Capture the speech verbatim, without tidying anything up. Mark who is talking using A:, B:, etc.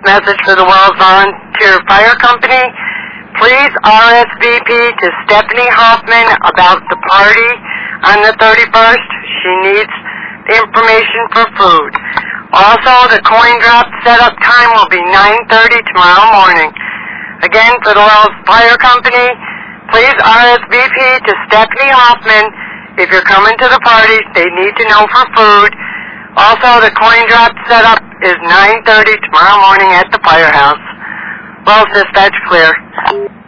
A: message for the Wells Volunteer Fire Company. Please R S V P to Stephanie Hoffman about the party on the thirty-first. She needs the information for food. Also, the coin drop setup time will be nine thirty tomorrow morning. Again, for the Wells Fire Company, please R S V P to Stephanie Hoffman. If you're coming to the party, they need to know for food. Also, the coin drop setup is nine thirty tomorrow morning at the firehouse. Wells Dispatch clear.